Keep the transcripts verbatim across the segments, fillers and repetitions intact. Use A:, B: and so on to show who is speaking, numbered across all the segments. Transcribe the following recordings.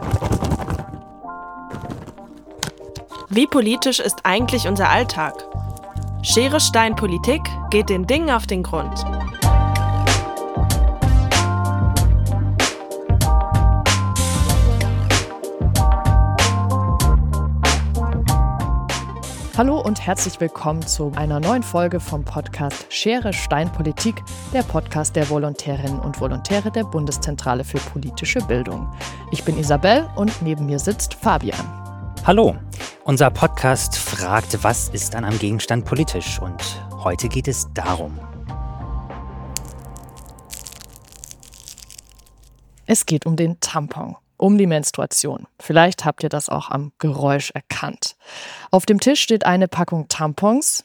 A: Wie politisch ist eigentlich unser Alltag? Schere, Stein, Politik geht den Dingen auf den Grund.
B: Hallo und herzlich willkommen zu einer neuen Folge vom Podcast Schere, Stein, Politik, der Podcast der Volontärinnen und Volontäre der Bundeszentrale für politische Bildung. Ich bin Isabel und neben mir sitzt Fabian.
C: Hallo, unser Podcast fragt, was ist an einem Gegenstand politisch? Und heute geht es darum.
B: Es geht um den Tampon, um die Menstruation. Vielleicht habt ihr das auch am Geräusch erkannt. Auf dem Tisch steht eine Packung Tampons.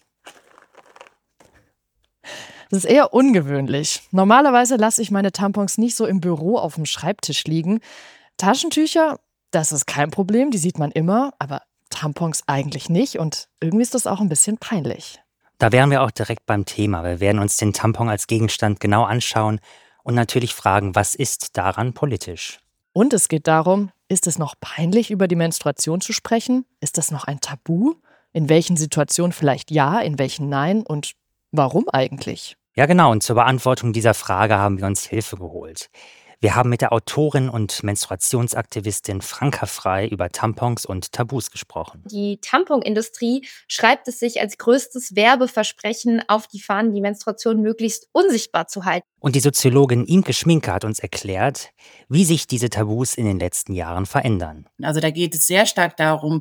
B: Das ist eher ungewöhnlich. Normalerweise lasse ich meine Tampons nicht so im Büro auf dem Schreibtisch liegen. Taschentücher, das ist kein Problem, die sieht man immer, aber Tampons eigentlich nicht und irgendwie ist das auch ein bisschen peinlich.
C: Da wären wir auch direkt beim Thema. Wir werden uns den Tampon als Gegenstand genau anschauen und natürlich fragen, was ist daran politisch?
B: Und es geht darum, ist es noch peinlich, über die Menstruation zu sprechen? Ist das noch ein Tabu? In welchen Situationen vielleicht ja, in welchen nein und warum eigentlich?
C: Ja genau, und zur Beantwortung dieser Frage haben wir uns Hilfe geholt. Wir haben mit der Autorin und Menstruationsaktivistin Franka Frei über Tampons und Tabus gesprochen.
D: Die Tamponindustrie schreibt es sich als größtes Werbeversprechen auf die Fahnen, die Menstruation möglichst unsichtbar zu halten.
C: Und die Soziologin Imke Schminke hat uns erklärt, wie sich diese Tabus in den letzten Jahren verändern.
E: Also da geht es sehr stark darum,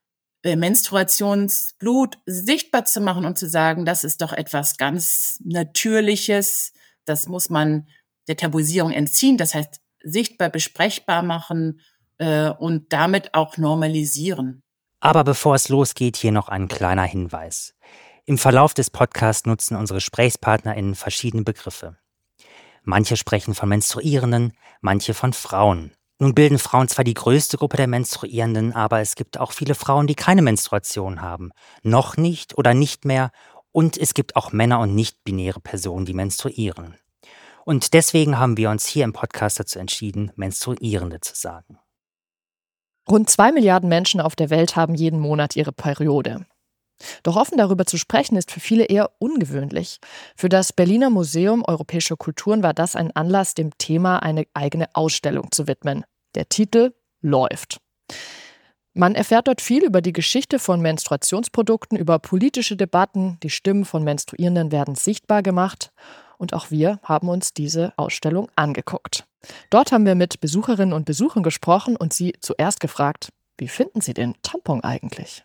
E: Menstruationsblut sichtbar zu machen und zu sagen, das ist doch etwas ganz Natürliches, das muss man der Tabuisierung entziehen, das heißt sichtbar besprechbar machen äh, und damit auch normalisieren.
C: Aber bevor es losgeht, hier noch ein kleiner Hinweis. Im Verlauf des Podcasts nutzen unsere GesprächspartnerInnen verschiedene Begriffe. Manche sprechen von Menstruierenden, manche von Frauen. Nun bilden Frauen zwar die größte Gruppe der Menstruierenden, aber es gibt auch viele Frauen, die keine Menstruation haben. Noch nicht oder nicht mehr. Und es gibt auch Männer und nicht-binäre Personen, die menstruieren. Und deswegen haben wir uns hier im Podcast dazu entschieden, Menstruierende zu sagen.
B: Rund zwei Milliarden Menschen auf der Welt haben jeden Monat ihre Periode. Doch offen darüber zu sprechen, ist für viele eher ungewöhnlich. Für das Berliner Museum Europäische Kulturen war das ein Anlass, dem Thema eine eigene Ausstellung zu widmen. Der Titel läuft. Man erfährt dort viel über die Geschichte von Menstruationsprodukten, über politische Debatten, die Stimmen von Menstruierenden werden sichtbar gemacht. Und auch wir haben uns diese Ausstellung angeguckt. Dort haben wir mit Besucherinnen und Besuchern gesprochen und sie zuerst gefragt, wie finden sie den Tampon eigentlich?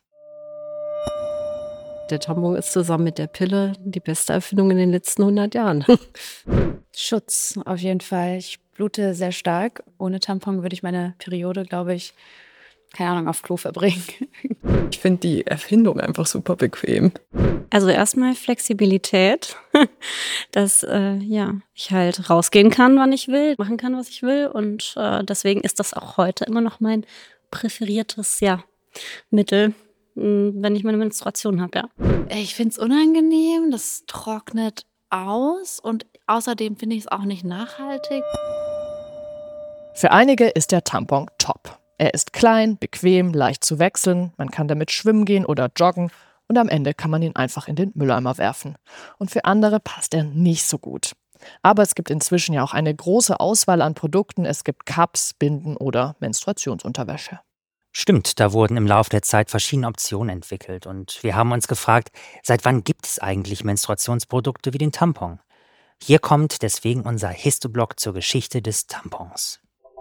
F: Der Tampon ist zusammen mit der Pille die beste Erfindung in den letzten hundert Jahren.
G: Schutz, auf jeden Fall. Ich blute sehr stark. Ohne Tampon würde ich meine Periode, glaube ich, keine Ahnung, auf Klo verbringen.
F: Ich finde die Erfindung einfach super bequem.
H: Also erstmal Flexibilität, dass äh, ja, ich halt rausgehen kann, wann ich will, machen kann, was ich will. Und äh, deswegen ist das auch heute immer noch mein präferiertes ja, Mittel, mh, wenn ich meine Menstruation habe. Ja.
G: Ich finde es unangenehm, das trocknet aus und außerdem finde ich es auch nicht nachhaltig.
B: Für einige ist der Tampon top. Er ist klein, bequem, leicht zu wechseln, man kann damit schwimmen gehen oder joggen und am Ende kann man ihn einfach in den Mülleimer werfen. Und für andere passt er nicht so gut. Aber es gibt inzwischen ja auch eine große Auswahl an Produkten. Es gibt Cups, Binden oder Menstruationsunterwäsche.
C: Stimmt, da wurden im Laufe der Zeit verschiedene Optionen entwickelt und wir haben uns gefragt, seit wann gibt es eigentlich Menstruationsprodukte wie den Tampon? Hier kommt deswegen unser Histoblog zur Geschichte des Tampons.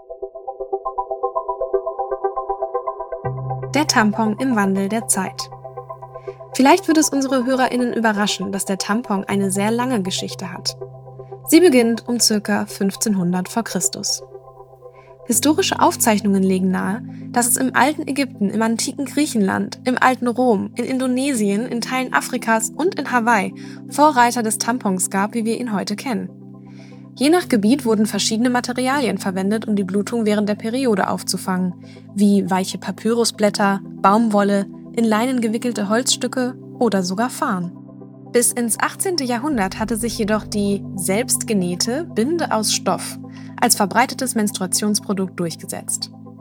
I: Der Tampon im Wandel der Zeit. Vielleicht wird es unsere HörerInnen überraschen, dass der Tampon eine sehr lange Geschichte hat. Sie beginnt um ca. fünfzehnhundert vor Christus. Historische Aufzeichnungen legen nahe, dass es im alten Ägypten, im antiken Griechenland, im alten Rom, in Indonesien, in Teilen Afrikas und in Hawaii Vorreiter des Tampons gab, wie wir ihn heute kennen. Je nach Gebiet wurden verschiedene Materialien verwendet, um die Blutung während der Periode aufzufangen, wie weiche Papyrusblätter, Baumwolle, in Leinen gewickelte Holzstücke oder sogar Farn. Bis ins achtzehnten Jahrhundert hatte sich jedoch die selbstgenähte Binde aus Stoff als verbreitetes Menstruationsprodukt durchgesetzt.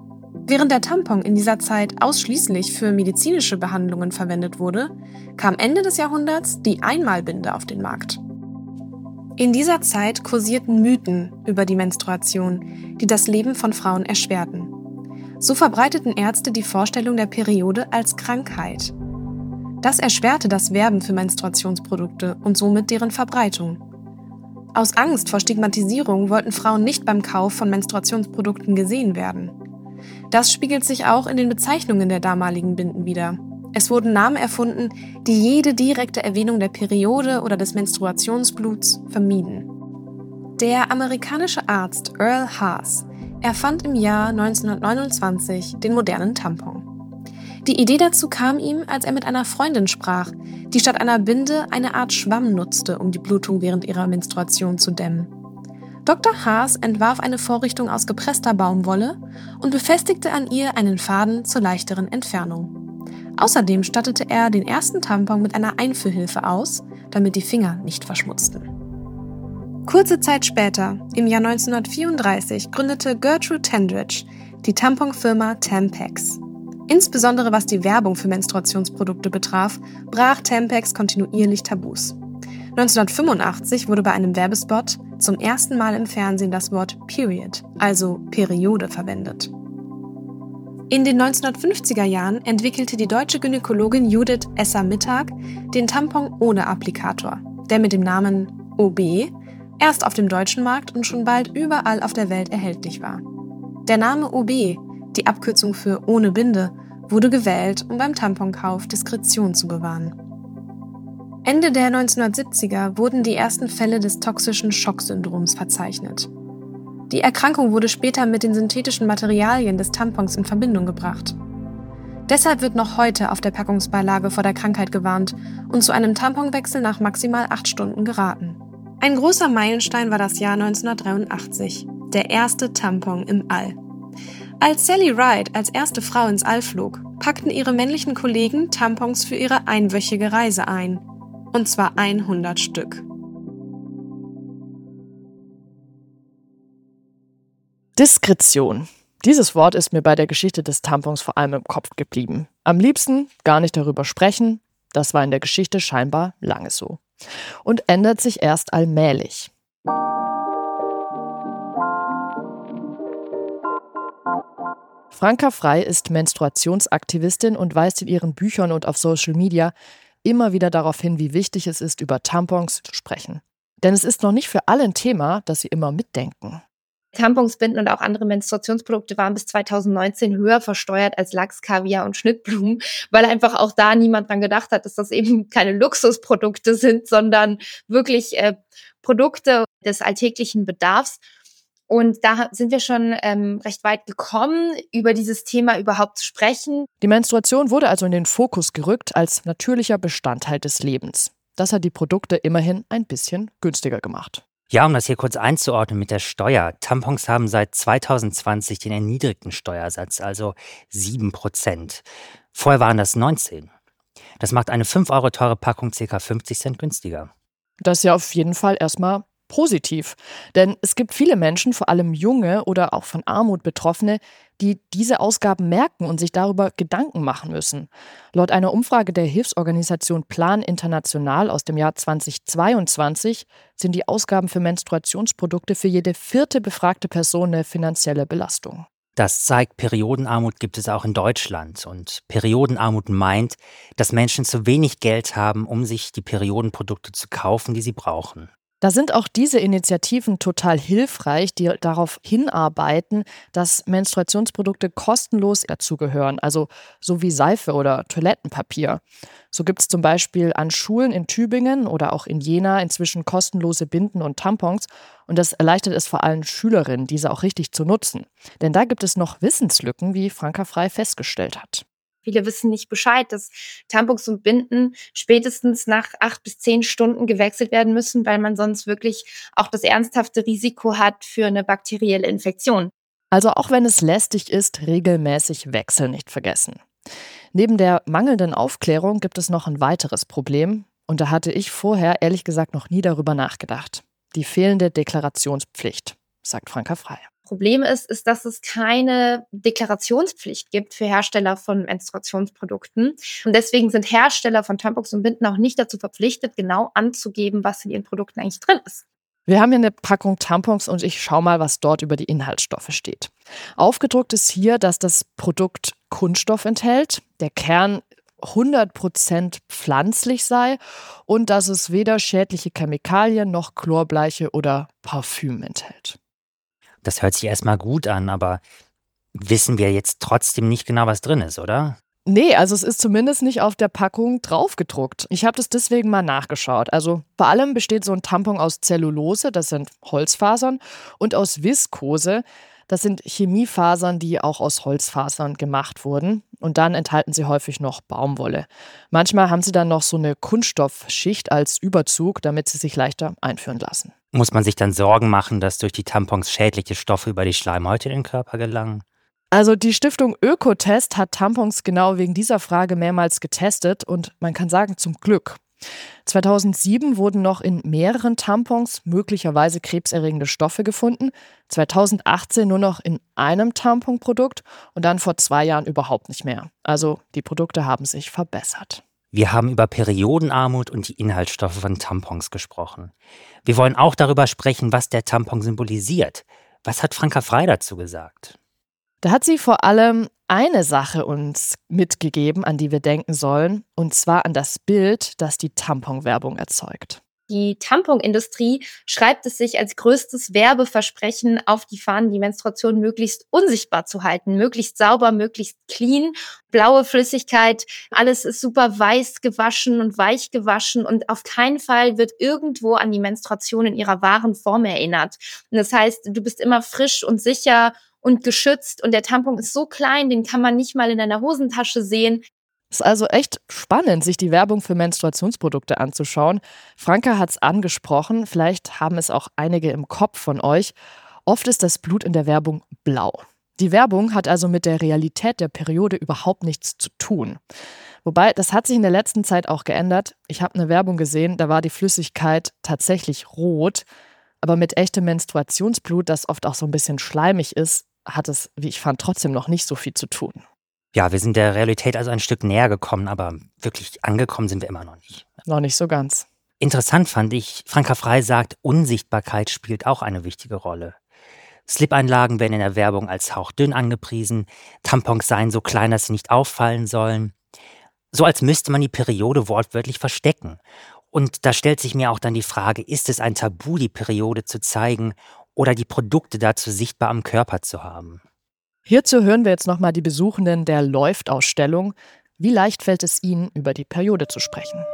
I: Während der Tampon in dieser Zeit ausschließlich für medizinische Behandlungen verwendet wurde, kam Ende des Jahrhunderts die Einmalbinde auf den Markt. In dieser Zeit kursierten Mythen über die Menstruation, die das Leben von Frauen erschwerten. So verbreiteten Ärzte die Vorstellung der Periode als Krankheit. Das erschwerte das Werben für Menstruationsprodukte und somit deren Verbreitung. Aus Angst vor Stigmatisierung wollten Frauen nicht beim Kauf von Menstruationsprodukten gesehen werden. Das spiegelt sich auch in den Bezeichnungen der damaligen Binden wider. Es wurden Namen erfunden, die jede direkte Erwähnung der Periode oder des Menstruationsbluts vermieden. Der amerikanische Arzt Earl Haas erfand im Jahr neunzehnhundertneunundzwanzig den modernen Tampon. Die Idee dazu kam ihm, als er mit einer Freundin sprach, die statt einer Binde eine Art Schwamm nutzte, um die Blutung während ihrer Menstruation zu dämmen. Doktor Haas entwarf eine Vorrichtung aus gepresster Baumwolle und befestigte an ihr einen Faden zur leichteren Entfernung. Außerdem stattete er den ersten Tampon mit einer Einführhilfe aus, damit die Finger nicht verschmutzten. Kurze Zeit später, im Jahr neunzehnhundertvierunddreißig, gründete Gertrude Tendridge die Tamponfirma Tampax. Insbesondere was die Werbung für Menstruationsprodukte betraf, brach Tampax kontinuierlich Tabus. neunzehnhundertfünfundachtzig wurde bei einem Werbespot zum ersten Mal im Fernsehen das Wort Period, also Periode, verwendet. In den neunzehnhundertfünfziger Jahren entwickelte die deutsche Gynäkologin Judith Esser-Mittag den Tampon ohne Applikator, der mit dem Namen O B erst auf dem deutschen Markt und schon bald überall auf der Welt erhältlich war. Der Name O B, die Abkürzung für ohne Binde, wurde gewählt, um beim Tamponkauf Diskretion zu bewahren. Ende der neunzehnhundertsiebziger wurden die ersten Fälle des toxischen Schocksyndroms verzeichnet. Die Erkrankung wurde später mit den synthetischen Materialien des Tampons in Verbindung gebracht. Deshalb wird noch heute auf der Packungsbeilage vor der Krankheit gewarnt und zu einem Tamponwechsel nach maximal acht Stunden geraten. Ein großer Meilenstein war das Jahr neunzehnhundertdreiundachtzig, der erste Tampon im All. Als Sally Ride als erste Frau ins All flog, packten ihre männlichen Kollegen Tampons für ihre einwöchige Reise ein. Und zwar hundert Stück.
B: Diskretion. Dieses Wort ist mir bei der Geschichte des Tampons vor allem im Kopf geblieben. Am liebsten gar nicht darüber sprechen. Das war in der Geschichte scheinbar lange so. Und ändert sich erst allmählich. Franka Frei ist Menstruationsaktivistin und weist in ihren Büchern und auf Social Media immer wieder darauf hin, wie wichtig es ist, über Tampons zu sprechen. Denn es ist noch nicht für alle ein Thema, das sie immer mitdenken.
D: Tampons, Binden und auch andere Menstruationsprodukte waren bis zweitausendneunzehn höher versteuert als Lachs, Kaviar und Schnittblumen, weil einfach auch da niemand dran gedacht hat, dass das eben keine Luxusprodukte sind, sondern wirklich äh, Produkte des alltäglichen Bedarfs. Und da sind wir schon ähm, recht weit gekommen, über dieses Thema überhaupt zu sprechen.
B: Die Menstruation wurde also in den Fokus gerückt als natürlicher Bestandteil des Lebens. Das hat die Produkte immerhin ein bisschen günstiger gemacht.
C: Ja, um das hier kurz einzuordnen mit der Steuer. Tampons haben seit zweitausendzwanzig den erniedrigten Steuersatz, also sieben Prozent. Vorher waren das neunzehn. Das macht eine fünf Euro teure Packung ca. fünfzig Cent günstiger.
B: Das ist ja auf jeden Fall erstmal positiv. Denn es gibt viele Menschen, vor allem junge oder auch von Armut Betroffene, die diese Ausgaben merken und sich darüber Gedanken machen müssen. Laut einer Umfrage der Hilfsorganisation Plan International aus dem Jahr zweitausendzweiundzwanzig sind die Ausgaben für Menstruationsprodukte für jede vierte befragte Person eine finanzielle Belastung.
C: Das zeigt, Periodenarmut gibt es auch in Deutschland. Und Periodenarmut meint, dass Menschen zu wenig Geld haben, um sich die Periodenprodukte zu kaufen, die sie brauchen.
B: Da sind auch diese Initiativen total hilfreich, die darauf hinarbeiten, dass Menstruationsprodukte kostenlos dazugehören, also so wie Seife oder Toilettenpapier. So gibt es zum Beispiel an Schulen in Tübingen oder auch in Jena inzwischen kostenlose Binden und Tampons. Und das erleichtert es vor allem Schülerinnen, diese auch richtig zu nutzen. Denn da gibt es noch Wissenslücken, wie Franka Frei festgestellt hat.
D: Viele wissen nicht Bescheid, dass Tampons und Binden spätestens nach acht bis zehn Stunden gewechselt werden müssen, weil man sonst wirklich auch das ernsthafte Risiko hat für eine bakterielle Infektion.
B: Also auch wenn es lästig ist, regelmäßig wechseln nicht vergessen. Neben der mangelnden Aufklärung gibt es noch ein weiteres Problem. Und da hatte ich vorher ehrlich gesagt noch nie darüber nachgedacht. Die fehlende Deklarationspflicht, sagt Franka Frei.
D: Problem ist, ist, dass es keine Deklarationspflicht gibt für Hersteller von Menstruationsprodukten. Und deswegen sind Hersteller von Tampons und Binden auch nicht dazu verpflichtet, genau anzugeben, was in ihren Produkten eigentlich drin ist.
B: Wir haben hier eine Packung Tampons und ich schaue mal, was dort über die Inhaltsstoffe steht. Aufgedruckt ist hier, dass das Produkt Kunststoff enthält, der Kern hundert Prozent pflanzlich sei und dass es weder schädliche Chemikalien noch Chlorbleiche oder Parfüm enthält.
C: Das hört sich erstmal gut an, aber wissen wir jetzt trotzdem nicht genau, was drin ist, oder?
B: Nee, also es ist zumindest nicht auf der Packung draufgedruckt. Ich habe das deswegen mal nachgeschaut. Also vor allem besteht so ein Tampon aus Zellulose, das sind Holzfasern, und aus Viskose, das sind Chemiefasern, die auch aus Holzfasern gemacht wurden. Und dann enthalten sie häufig noch Baumwolle. Manchmal haben sie dann noch so eine Kunststoffschicht als Überzug, damit sie sich leichter einführen lassen.
C: Muss man sich dann Sorgen machen, dass durch die Tampons schädliche Stoffe über die Schleimhäute in den Körper gelangen?
B: Also die Stiftung Ökotest hat Tampons genau wegen dieser Frage mehrmals getestet und man kann sagen, zum Glück. zweitausendsieben wurden noch in mehreren Tampons möglicherweise krebserregende Stoffe gefunden, zweitausendachtzehn nur noch in einem Tamponprodukt und dann vor zwei Jahren überhaupt nicht mehr. Also die Produkte haben sich verbessert.
C: Wir haben über Periodenarmut und die Inhaltsstoffe von Tampons gesprochen. Wir wollen auch darüber sprechen, was der Tampon symbolisiert. Was hat Franka Frei dazu gesagt?
B: Da hat sie vor allem eine Sache uns mitgegeben, an die wir denken sollen, und zwar an das Bild, das die Tamponwerbung erzeugt.
D: Die Tamponindustrie schreibt es sich als größtes Werbeversprechen auf die Fahnen, die Menstruation möglichst unsichtbar zu halten, möglichst sauber, möglichst clean, blaue Flüssigkeit, alles ist super weiß gewaschen und weich gewaschen und auf keinen Fall wird irgendwo an die Menstruation in ihrer wahren Form erinnert. Und das heißt, du bist immer frisch und sicher und geschützt und der Tampon ist so klein, den kann man nicht mal in deiner Hosentasche sehen.
B: Es ist also echt spannend, sich die Werbung für Menstruationsprodukte anzuschauen. Franka hat es angesprochen, vielleicht haben es auch einige im Kopf von euch. Oft ist das Blut in der Werbung blau. Die Werbung hat also mit der Realität der Periode überhaupt nichts zu tun. Wobei, das hat sich in der letzten Zeit auch geändert. Ich habe eine Werbung gesehen, da war die Flüssigkeit tatsächlich rot. Aber mit echtem Menstruationsblut, das oft auch so ein bisschen schleimig ist, hat es, wie ich fand, trotzdem noch nicht so viel zu tun.
C: Ja, wir sind der Realität also ein Stück näher gekommen, aber wirklich angekommen sind wir immer noch nicht.
B: Noch nicht so ganz.
C: Interessant fand ich, Franka Frei sagt, Unsichtbarkeit spielt auch eine wichtige Rolle. Slip-Einlagen werden in der Werbung als hauchdünn angepriesen, Tampons seien so klein, dass sie nicht auffallen sollen. So als müsste man die Periode wortwörtlich verstecken. Und da stellt sich mir auch dann die Frage, ist es ein Tabu, die Periode zu zeigen oder die Produkte dazu sichtbar am Körper zu haben?
B: Hierzu hören wir jetzt nochmal die Besuchenden der Läuft-Ausstellung. Wie leicht fällt es ihnen, über die Periode zu sprechen?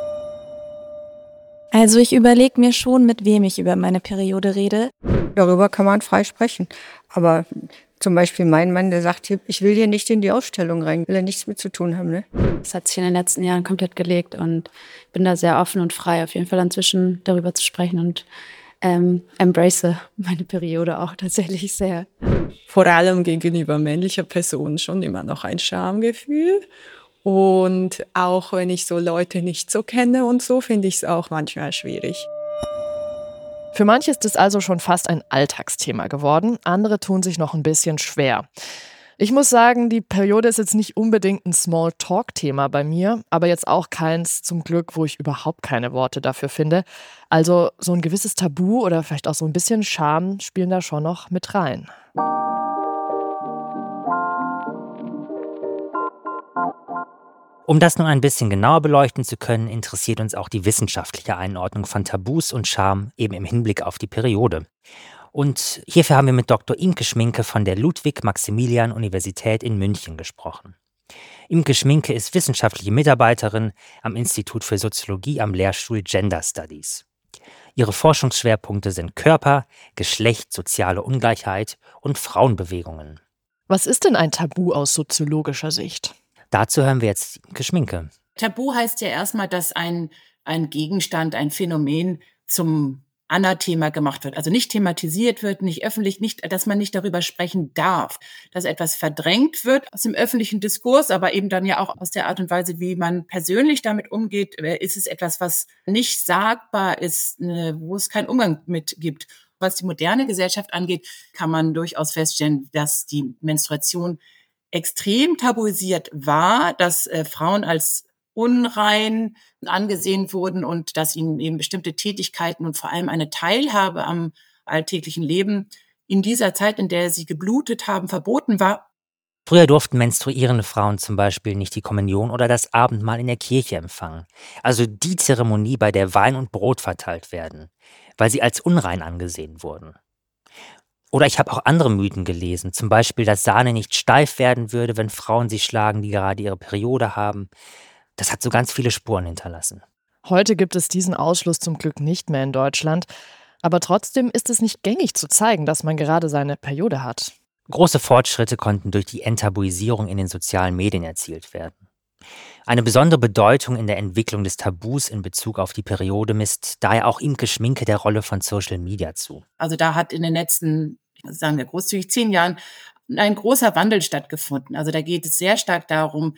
J: Also ich überlege mir schon, mit wem ich über meine Periode rede.
K: Darüber kann man frei sprechen. Aber zum Beispiel mein Mann, der sagt hier, ich will hier nicht in die Ausstellung rein, will er nichts mit zu tun haben. Ne?
G: Das hat sich in den letzten Jahren komplett gelegt und bin da sehr offen und frei, auf jeden Fall inzwischen darüber zu sprechen und ähm, embrace meine Periode auch tatsächlich sehr.
L: Vor allem gegenüber männlicher Personen schon immer noch ein Schamgefühl. Und auch wenn ich so Leute nicht so kenne und so, finde ich es auch manchmal schwierig.
B: Für manche ist es also schon fast ein Alltagsthema geworden. Andere tun sich noch ein bisschen schwer. Ich muss sagen, die Periode ist jetzt nicht unbedingt ein Small-Talk-Thema bei mir, aber jetzt auch keins zum Glück, wo ich überhaupt keine Worte dafür finde. Also so ein gewisses Tabu oder vielleicht auch so ein bisschen Scham spielen da schon noch mit rein.
C: Um das nun ein bisschen genauer beleuchten zu können, interessiert uns auch die wissenschaftliche Einordnung von Tabus und Scham eben im Hinblick auf die Periode. Und hierfür haben wir mit Doktor Imke Schminke von der Ludwig-Maximilian-Universität in München gesprochen. Imke Schminke ist wissenschaftliche Mitarbeiterin am Institut für Soziologie am Lehrstuhl Gender Studies. Ihre Forschungsschwerpunkte sind Körper, Geschlecht, soziale Ungleichheit und Frauenbewegungen.
B: Was ist denn ein Tabu aus soziologischer Sicht?
C: Dazu hören wir jetzt Imke Schminke.
E: Tabu heißt ja erstmal, dass ein, ein Gegenstand, ein Phänomen zum Anathema gemacht wird, also nicht thematisiert wird, nicht öffentlich, nicht, dass man nicht darüber sprechen darf, dass etwas verdrängt wird aus dem öffentlichen Diskurs, aber eben dann ja auch aus der Art und Weise, wie man persönlich damit umgeht, ist es etwas, was nicht sagbar ist, wo es keinen Umgang mit gibt. Was die moderne Gesellschaft angeht, kann man durchaus feststellen, dass die Menstruation extrem tabuisiert war, dass äh, Frauen als unrein angesehen wurden und dass ihnen eben bestimmte Tätigkeiten und vor allem eine Teilhabe am alltäglichen Leben in dieser Zeit, in der sie geblutet haben, verboten war.
C: Früher durften menstruierende Frauen zum Beispiel nicht die Kommunion oder das Abendmahl in der Kirche empfangen. Also die Zeremonie, bei der Wein und Brot verteilt werden, weil sie als unrein angesehen wurden. Oder ich habe auch andere Mythen gelesen, zum Beispiel, dass Sahne nicht steif werden würde, wenn Frauen sie schlagen, die gerade ihre Periode haben. Das hat so ganz viele Spuren hinterlassen.
B: Heute gibt es diesen Ausschluss zum Glück nicht mehr in Deutschland. Aber trotzdem ist es nicht gängig zu zeigen, dass man gerade seine Periode hat.
C: Große Fortschritte konnten durch die Enttabuisierung in den sozialen Medien erzielt werden. Eine besondere Bedeutung in der Entwicklung des Tabus in Bezug auf die Periode misst daher auch Imke Schminke der Rolle von Social Media zu.
E: Also da hat in den letzten, sagen wir großzügig, zehn Jahren ein großer Wandel stattgefunden. Also da geht es sehr stark darum,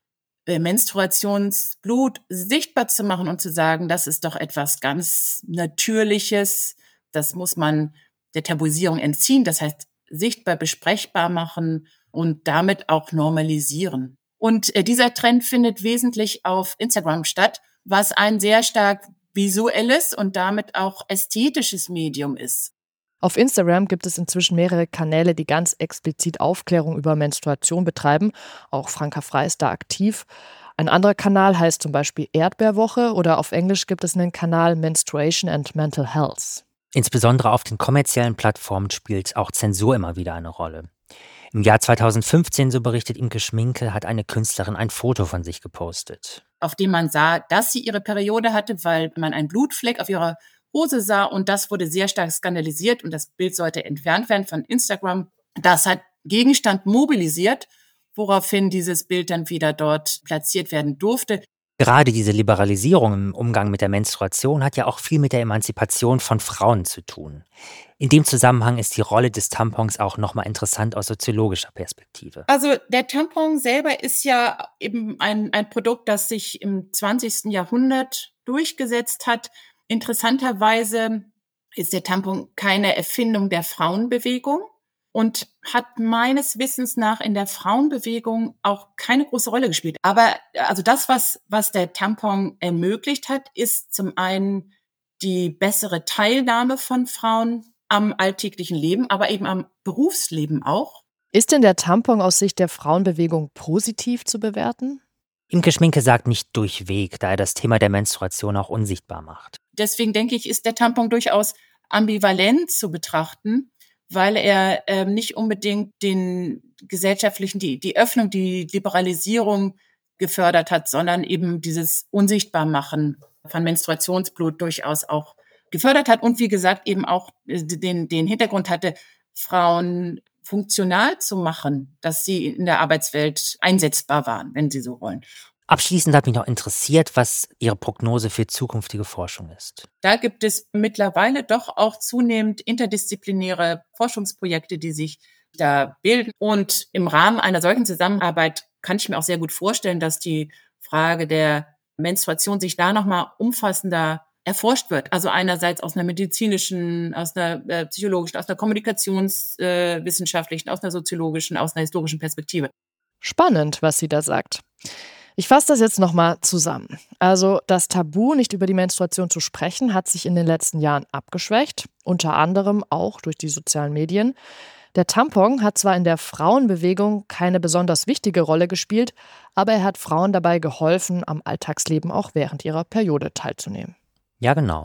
E: Menstruationsblut sichtbar zu machen und zu sagen, das ist doch etwas ganz Natürliches, das muss man der Tabuisierung entziehen, das heißt sichtbar besprechbar machen und damit auch normalisieren. Und äh, dieser Trend findet wesentlich auf Instagram statt, was ein sehr stark visuelles und damit auch ästhetisches Medium ist.
B: Auf Instagram gibt es inzwischen mehrere Kanäle, die ganz explizit Aufklärung über Menstruation betreiben. Auch Franka Frei ist da aktiv. Ein anderer Kanal heißt zum Beispiel Erdbeerwoche oder auf Englisch gibt es einen Kanal Menstruation and Mental Health.
C: Insbesondere auf den kommerziellen Plattformen spielt auch Zensur immer wieder eine Rolle. Im Jahr zweitausendfünfzehn, so berichtet Imke Schminke, hat eine Künstlerin ein Foto von sich gepostet.
E: Auf dem man sah, dass sie ihre Periode hatte, weil man einen Blutfleck auf ihrer Hose sah und das wurde sehr stark skandalisiert und das Bild sollte entfernt werden von Instagram. Das hat Gegenstand mobilisiert, woraufhin dieses Bild dann wieder dort platziert werden durfte.
C: Gerade diese Liberalisierung im Umgang mit der Menstruation hat ja auch viel mit der Emanzipation von Frauen zu tun. In dem Zusammenhang ist die Rolle des Tampons auch nochmal interessant aus soziologischer Perspektive.
E: Also der Tampon selber ist ja eben ein, ein Produkt, das sich im zwanzigsten Jahrhundert durchgesetzt hat. Interessanterweise ist der Tampon keine Erfindung der Frauenbewegung und hat meines Wissens nach in der Frauenbewegung auch keine große Rolle gespielt. Aber also das, was, was der Tampon ermöglicht hat, ist zum einen die bessere Teilnahme von Frauen am alltäglichen Leben, aber eben am Berufsleben auch.
B: Ist denn der Tampon aus Sicht der Frauenbewegung positiv zu bewerten?
C: Imke Schminke sagt nicht durchweg, da er das Thema der Menstruation auch unsichtbar macht.
E: Deswegen denke ich, ist der Tampon durchaus ambivalent zu betrachten, weil er äh, nicht unbedingt den gesellschaftlichen, die, die Öffnung, die Liberalisierung gefördert hat, sondern eben dieses Unsichtbarmachen von Menstruationsblut durchaus auch gefördert hat und wie gesagt eben auch den, den Hintergrund hatte, Frauen funktional zu machen, dass sie in der Arbeitswelt einsetzbar waren, wenn sie so wollen.
C: Abschließend hat mich noch interessiert, was Ihre Prognose für zukünftige Forschung ist.
E: Da gibt es mittlerweile doch auch zunehmend interdisziplinäre Forschungsprojekte, die sich da bilden. Und im Rahmen einer solchen Zusammenarbeit kann ich mir auch sehr gut vorstellen, dass die Frage der Menstruation sich da nochmal umfassender erforscht wird. Also einerseits aus einer medizinischen, aus einer äh, psychologischen, aus einer kommunikationswissenschaftlichen, äh, aus einer soziologischen, aus einer historischen Perspektive.
B: Spannend, was sie da sagt. Ich fasse das jetzt nochmal zusammen. Also das Tabu, nicht über die Menstruation zu sprechen, hat sich in den letzten Jahren abgeschwächt, unter anderem auch durch die sozialen Medien. Der Tampon hat zwar in der Frauenbewegung keine besonders wichtige Rolle gespielt, aber er hat Frauen dabei geholfen, am Alltagsleben auch während ihrer Periode teilzunehmen.
C: Ja, genau.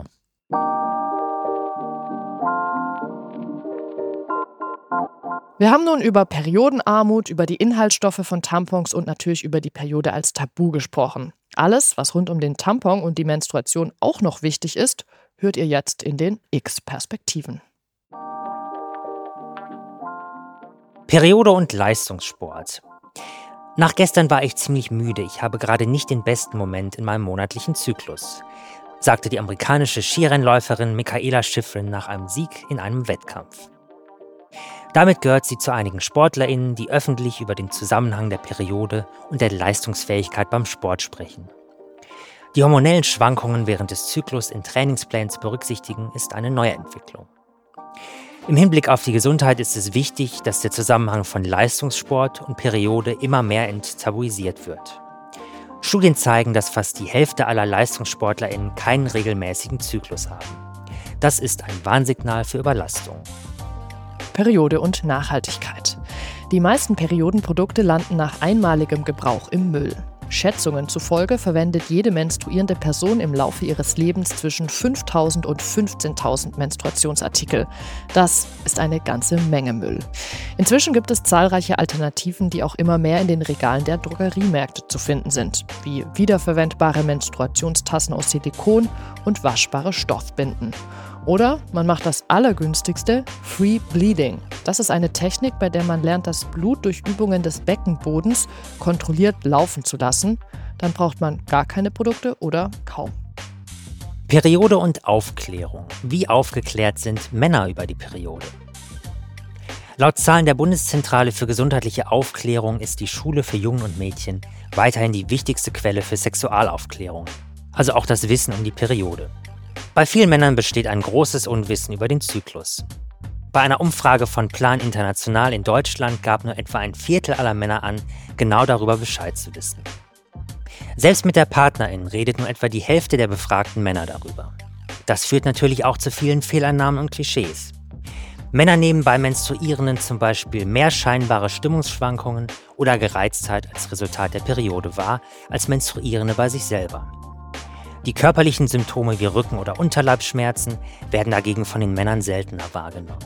B: Wir haben nun über Periodenarmut, über die Inhaltsstoffe von Tampons und natürlich über die Periode als Tabu gesprochen. Alles, was rund um den Tampon und die Menstruation auch noch wichtig ist, hört ihr jetzt in den X-Perspektiven.
C: Periode und Leistungssport. Nach gestern war ich ziemlich müde. Ich habe gerade nicht den besten Moment in meinem monatlichen Zyklus, sagte die amerikanische Skirennläuferin Mikaela Shiffrin nach einem Sieg in einem Wettkampf. Damit gehört sie zu einigen SportlerInnen, die öffentlich über den Zusammenhang der Periode und der Leistungsfähigkeit beim Sport sprechen. Die hormonellen Schwankungen während des Zyklus in Trainingsplänen zu berücksichtigen, ist eine neue Entwicklung. Im Hinblick auf die Gesundheit ist es wichtig, dass der Zusammenhang von Leistungssport und Periode immer mehr enttabuisiert wird. Studien zeigen, dass fast die Hälfte aller LeistungssportlerInnen keinen regelmäßigen Zyklus haben. Das ist ein Warnsignal für Überlastung.
B: Periode und Nachhaltigkeit. Die meisten Periodenprodukte landen nach einmaligem Gebrauch im Müll. Schätzungen zufolge verwendet jede menstruierende Person im Laufe ihres Lebens zwischen fünftausend und fünfzehntausend Menstruationsartikel. Das ist eine ganze Menge Müll. Inzwischen gibt es zahlreiche Alternativen, die auch immer mehr in den Regalen der Drogeriemärkte zu finden sind, wie wiederverwendbare Menstruationstassen aus Silikon und waschbare Stoffbinden. Oder man macht das Allergünstigste, Free Bleeding. Das ist eine Technik, bei der man lernt, das Blut durch Übungen des Beckenbodens kontrolliert laufen zu lassen. Dann braucht man gar keine Produkte oder kaum.
C: Periode und Aufklärung. Wie aufgeklärt sind Männer über die Periode? Laut Zahlen der Bundeszentrale für gesundheitliche Aufklärung ist die Schule für Jungen und Mädchen weiterhin die wichtigste Quelle für Sexualaufklärung. Also auch das Wissen um die Periode. Bei vielen Männern besteht ein großes Unwissen über den Zyklus. Bei einer Umfrage von Plan International in Deutschland gab nur etwa ein Viertel aller Männer an, genau darüber Bescheid zu wissen. Selbst mit der Partnerin redet nur etwa die Hälfte der befragten Männer darüber. Das führt natürlich auch zu vielen Fehlannahmen und Klischees. Männer nehmen bei Menstruierenden zum Beispiel mehr scheinbare Stimmungsschwankungen oder Gereiztheit als Resultat der Periode wahr, als Menstruierende bei sich selber. Die körperlichen Symptome wie Rücken- oder Unterleibsschmerzen werden dagegen von den Männern seltener wahrgenommen.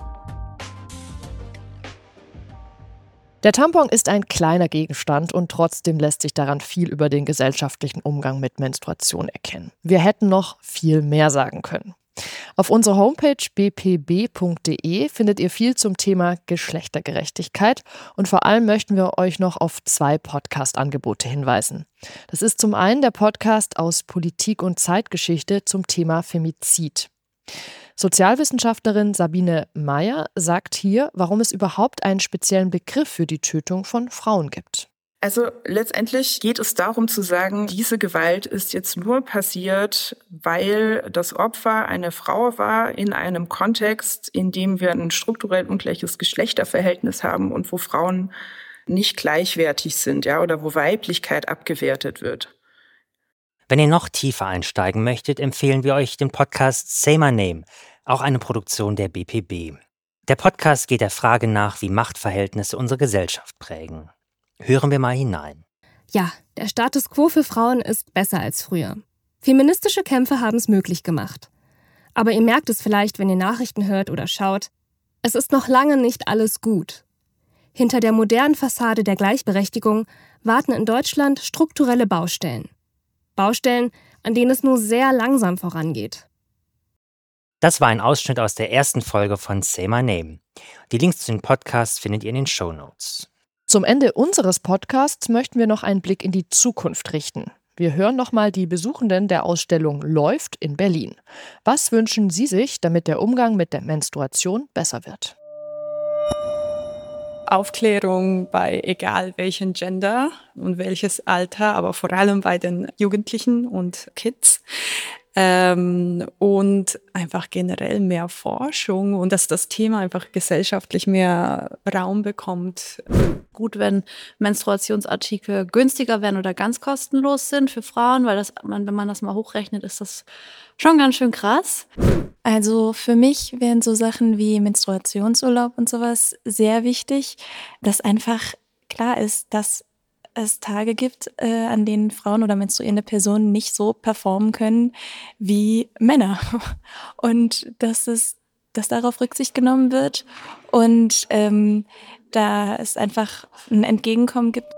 B: Der Tampon ist ein kleiner Gegenstand und trotzdem lässt sich daran viel über den gesellschaftlichen Umgang mit Menstruation erkennen. Wir hätten noch viel mehr sagen können. Auf unserer Homepage b p b punkt d e findet ihr viel zum Thema Geschlechtergerechtigkeit und vor allem möchten wir euch noch auf zwei Podcast-Angebote hinweisen. Das ist zum einen der Podcast aus Politik und Zeitgeschichte zum Thema Femizid. Sozialwissenschaftlerin Sabine Meyer sagt hier, warum es überhaupt einen speziellen Begriff für die Tötung von Frauen gibt.
M: Also letztendlich geht es darum zu sagen, diese Gewalt ist jetzt nur passiert, weil das Opfer eine Frau war in einem Kontext, in dem wir ein strukturell ungleiches Geschlechterverhältnis haben und wo Frauen nicht gleichwertig sind, ja, oder wo Weiblichkeit abgewertet wird.
C: Wenn ihr noch tiefer einsteigen möchtet, empfehlen wir euch den Podcast Say My Name, auch eine Produktion der B P B. Der Podcast geht der Frage nach, wie Machtverhältnisse unsere Gesellschaft prägen. Hören wir mal hinein.
N: Ja, der Status quo für Frauen ist besser als früher. Feministische Kämpfe haben es möglich gemacht. Aber ihr merkt es vielleicht, wenn ihr Nachrichten hört oder schaut, es ist noch lange nicht alles gut. Hinter der modernen Fassade der Gleichberechtigung warten in Deutschland strukturelle Baustellen. Baustellen, an denen es nur sehr langsam vorangeht.
C: Das war ein Ausschnitt aus der ersten Folge von Say My Name. Die Links zu den Podcasts findet ihr in den Shownotes.
B: Zum Ende unseres Podcasts möchten wir noch einen Blick in die Zukunft richten. Wir hören nochmal die Besuchenden der Ausstellung Läuft in Berlin. Was wünschen Sie sich, damit der Umgang mit der Menstruation besser wird?
L: Aufklärung bei egal welchem Gender und welches Alter, aber vor allem bei den Jugendlichen und Kids. Ähm, und einfach generell mehr Forschung und dass das Thema einfach gesellschaftlich mehr Raum bekommt.
G: Gut, wenn Menstruationsartikel günstiger werden oder ganz kostenlos sind für Frauen, weil das, wenn man das mal hochrechnet, ist das schon ganz schön krass.
J: Also für mich wären so Sachen wie Menstruationsurlaub und sowas sehr wichtig, dass einfach klar ist, dass es Tage gibt, äh, an denen Frauen oder menstruierende Personen nicht so performen können wie Männer. Und dass es, dass darauf Rücksicht genommen wird und ähm, da es einfach ein Entgegenkommen gibt.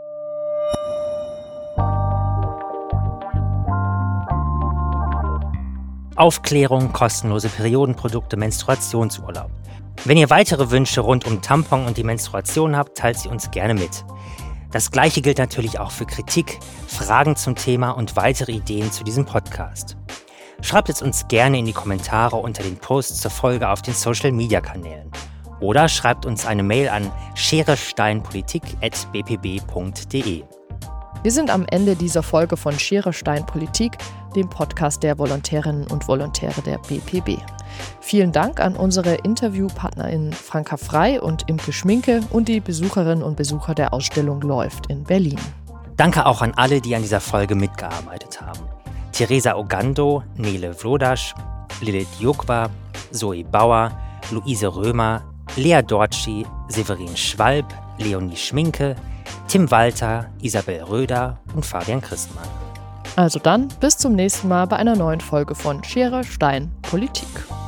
C: Aufklärung, kostenlose Periodenprodukte, Menstruationsurlaub. Wenn ihr weitere Wünsche rund um Tampon und die Menstruation habt, teilt sie uns gerne mit. Das Gleiche gilt natürlich auch für Kritik, Fragen zum Thema und weitere Ideen zu diesem Podcast. Schreibt es uns gerne in die Kommentare unter den Posts zur Folge auf den Social-Media-Kanälen. Oder schreibt uns eine Mail an scheresteinpolitik at b p b punkt d e.
B: Wir sind am Ende dieser Folge von Schere Stein Politik. dem Podcast der Volontärinnen und Volontäre der B P B. Vielen Dank an unsere InterviewpartnerInnen Franka Frei und Imke Schminke und die Besucherinnen und Besucher der Ausstellung Läuft in Berlin.
C: Danke auch an alle, die an dieser Folge mitgearbeitet haben. Theresa Ogando, Nele Vlodasch, Lilith Jokwa, Zoe Bauer, Luise Römer, Lea Dorci, Severin Schwalb, Leonie Schminke, Tim Walter, Isabel Röder und Fabian Christmann.
B: Also dann, bis zum nächsten Mal bei einer neuen Folge von Schere, Stein, Politik.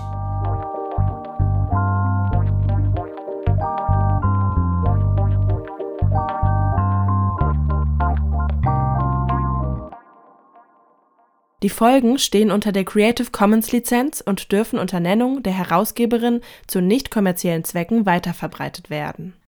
A: Die Folgen stehen unter der Creative Commons Lizenz und dürfen unter Nennung der Herausgeberin zu nicht kommerziellen Zwecken weiterverbreitet werden.